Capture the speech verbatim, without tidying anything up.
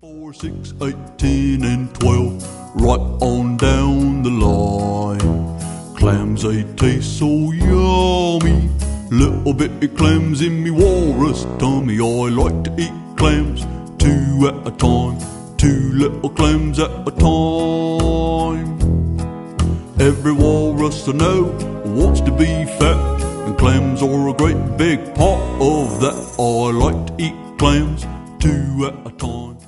Four, six, eight, ten, and twelve, right on down the line. Clams, they taste so yummy, little bitty clams in me walrus tummy. I like to eat clams, two at a time, two little clams at a time. Every walrus I know wants to be fat, and clams are a great big part of that. I like to eat clams, two at a time.